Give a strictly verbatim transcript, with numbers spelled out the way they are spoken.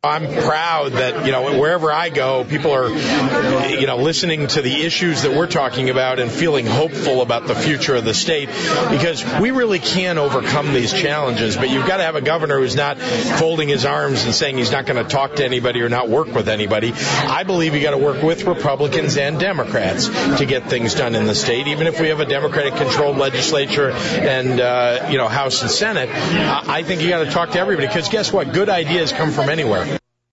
I'm proud that, you know, wherever I go, people are, you know, listening to the issues that we're talking about and feeling hopeful about the future of the state, because we really can overcome these challenges. But you've got to have a governor who's not folding his arms and saying he's not going to talk to anybody or not work with anybody. I believe you got to work with Republicans and Democrats to get things done in the state, even if we have a Democratic-controlled legislature and, uh, you know, House and Senate. I think you got to talk to everybody, because guess what? Good ideas come from anywhere.